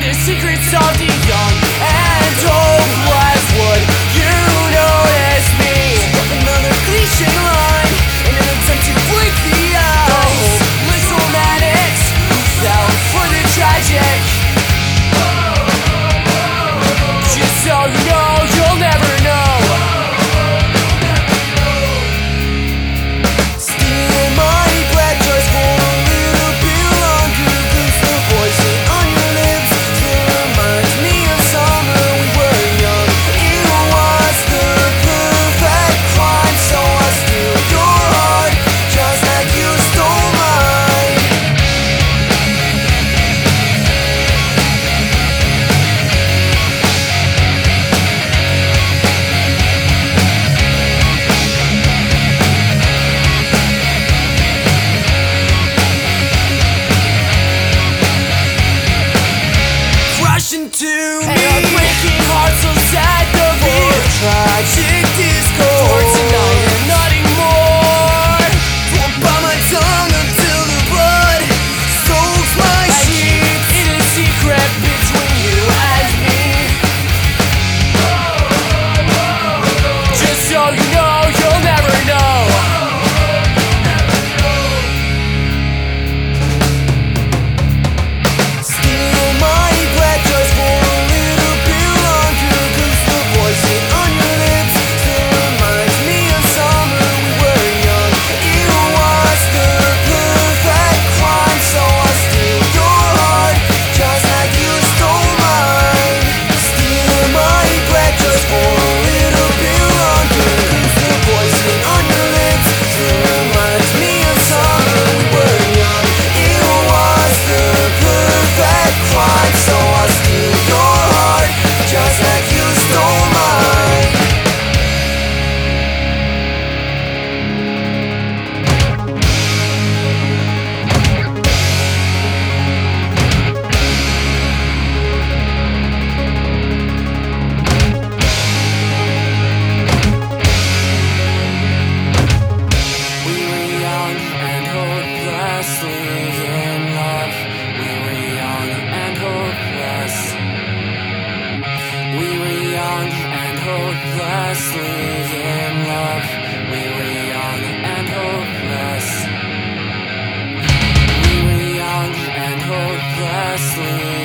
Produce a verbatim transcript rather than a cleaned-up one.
the secrets of the young and hopeless. Would you notice me? Another cliche line in an attempt to blink the eyes. Little romantics who fell for the tragic. Just so you know, you'll never know. Steal my breath just for a little bit longer, 'cause the poison on your lips still reminds me of summer we were young. It was the perfect crime, so I'll steal your heart just like you stole mine. Crash into me, and a breaking heart so sad to be a tragic discord. For tonight and not anymore. Won't bite my tongue until the blood soaks my sheets. It is secret between you and me. Just so you know, you'll never know. Steal my breath just for a little bit longer, 'cause the poison on your lips still reminds me of summer we were young. It was the perfect crime, so I'll steal your heart just like you stole mine. Steal my breath just for a little bit longer, 'cause the poison on your lips still reminds me of summer we were young. It was the perfect crime, so I'll steal your heart just like you stole mine. We were young and hopelessly in love. We were young and hopeless. We were young and hopelessly in love. We were young and hopeless. We were young and hopelessly